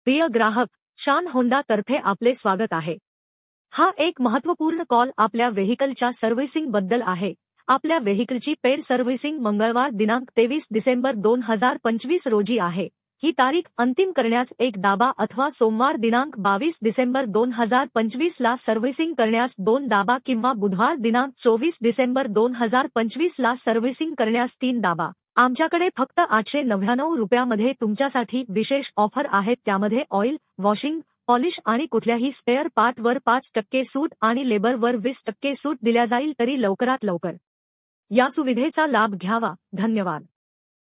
प्रिय ग्राहक, शान होंडा तर्फे आपले स्वागत आहे। हा एक महत्त्वपूर्ण कॉल आपल्या व्हेइकलच्या सर्व्हिसिंग बद्दल आहे। आपल्या व्हेइकलची पेड सर्व्हिसिंग मंगळवार दिनांक 23 डिसेंबर 2025 रोजी आहे। ही तारीख अंतिम करण्यास एक दाबा अथवा सोमवार दिनांक 22 डिसेंबर 2025 ला सर्व्हिसिंग करण्यास 2 दाबा किंवा बुधवार दिनांक 24 डिसेंबर 2025 ला सर्व्हिसिंग करण्यास 3 दाबा। आमच्याकडे फक्त 899 रुपयामध्ये तुमच्यासाठी विशेष ऑफर आहेत, त्यामध्ये ऑइल, वॉशिंग, पॉलिश आणि कुठल्याही स्पेअर पार्टवर 5% सूट आणि लेबरवर 20% सूट दिल्या जाईल, तरी लवकरात लवकर या सुविधेचा लाभ घ्यावा। धन्यवाद।